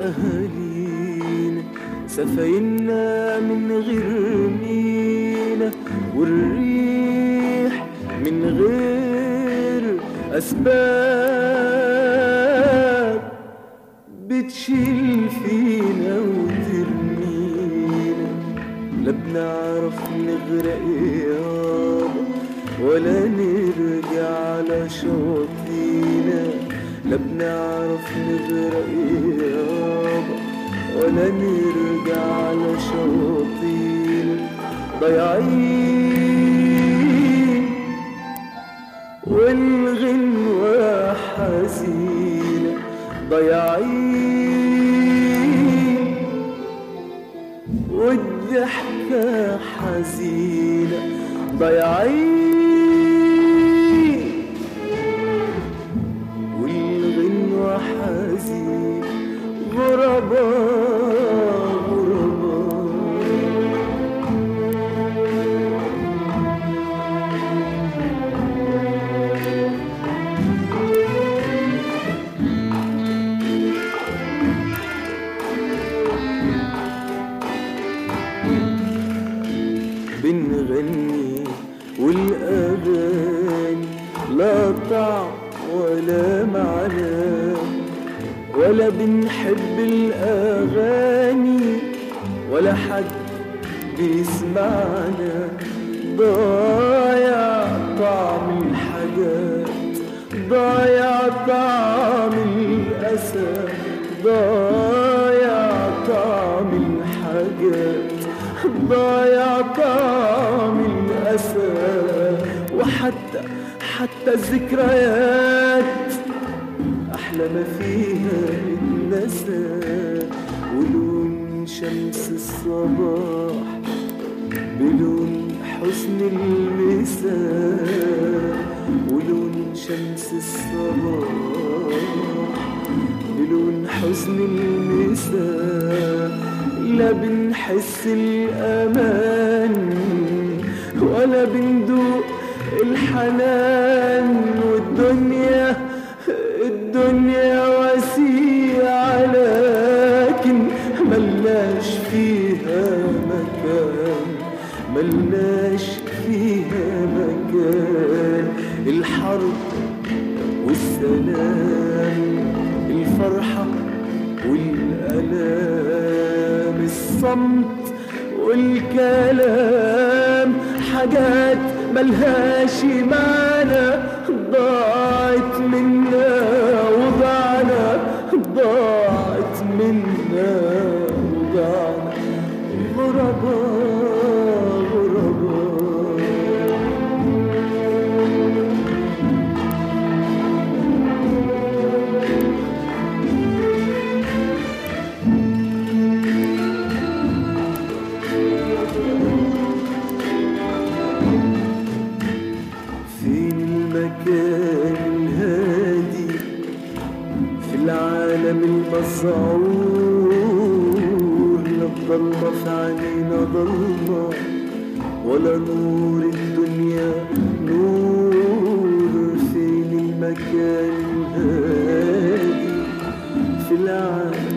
أهالينا، سفاينا من غير مينا، والريح من غير أسباب بتشيل فينا وترمينا. لا بنعرف نغرق يابا ولا نرجع على شواطينا، لا بنعرف نغرق يابا ولا نرجع على شواطينا. ضايعين والغنوة حزينة، ضايعين والضحكة حزينة، ضايعين والغنوة حزينة، غرباء بنغني والأغاني لا طعم ولا معنى، ولا بنحب الأغاني ولا حد بيسمعنا. ضايع طعم الحاجات، ضايع طعم الأسى، ضايع طعم الحاجات، ضايع طعم الأسى. وحتى الذكريات أحلى ما فيها اتنسى. ولون شمس الصباح بلون حسن المساء، ولون شمس الصباح بلون حزن المساء. لا بنحس الأمان ولا بندوق الحنان، والدنيا واسعة لكن ملناش فيها مكان، ملناش فيها مكان. الحرب والسلام، الفرحة والألام، الصمت والكلام، حاجات ملهاش معنى. ضاعت منا وضعنا، ضاعت منا وضعنا، غرباء غرباء. فين المكان الهادي في العالم المسعور؟ لا الضلمة في عينينا ضلمة ولا نور الدنيا نور. فين المكان الهادي في العالم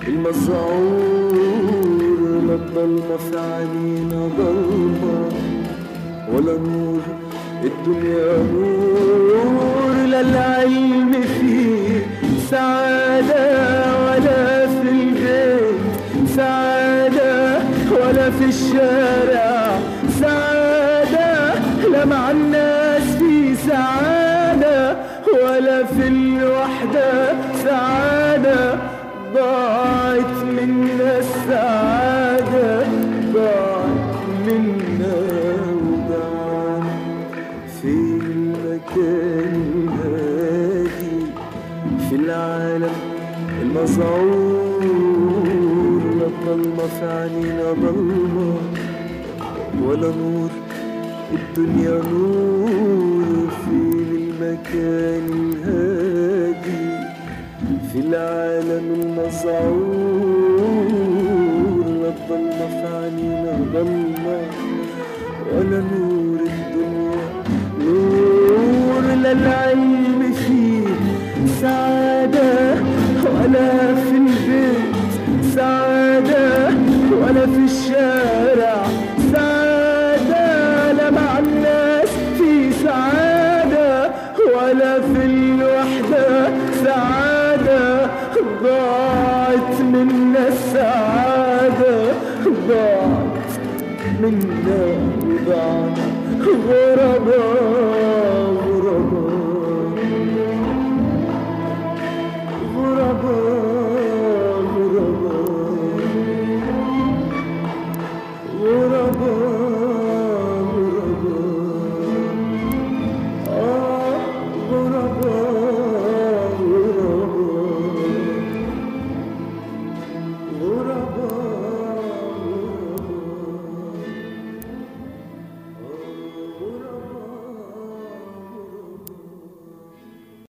المسعور؟ لا الضلمة في عينينا ضلمة ولا نور الدنيا نور. لا العلم فيه سعادة ولا في البيت سعادة، ولا في الشارع سعادة، لا مع الناس في سعادة ولا في الوحدة سعادة. ضاعت منا السعادة، ضاعت منا وضاعت. في المكان الهادي في العالم المسعور؟ لا الضلمة في عينينا ضلمة ولا نور الدنيا نور. في المكان الهادي في العالم المسعور؟ لا الضلمة في عينينا ضلمة ولا نور الدنيا نور. لا العلم فيه سعادة ولا في البيت الشارع سعادة، لا مع الناس في سعادة ولا في الوحدة سعادة. ضاعت منا السعادة، ضاعت منا وضاعنا غرباء غرباء غرباء غرباء غرباء.